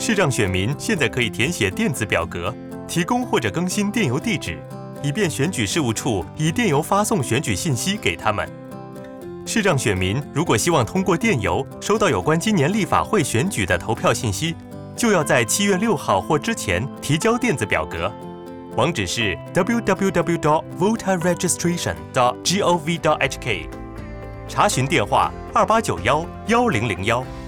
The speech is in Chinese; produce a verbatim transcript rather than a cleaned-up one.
视障选民现在可以填写电子表格，提供或者更新电邮地址，以便选举事务处以电邮发送选举信息给他们。视障选民如果希望通过电邮收到有关今年立法会选举的投票信息，就要在七月六号或之前提交电子表格。网址是 w w w dot voter registration dot gov dot h k， 查询电话二八九一一零零一。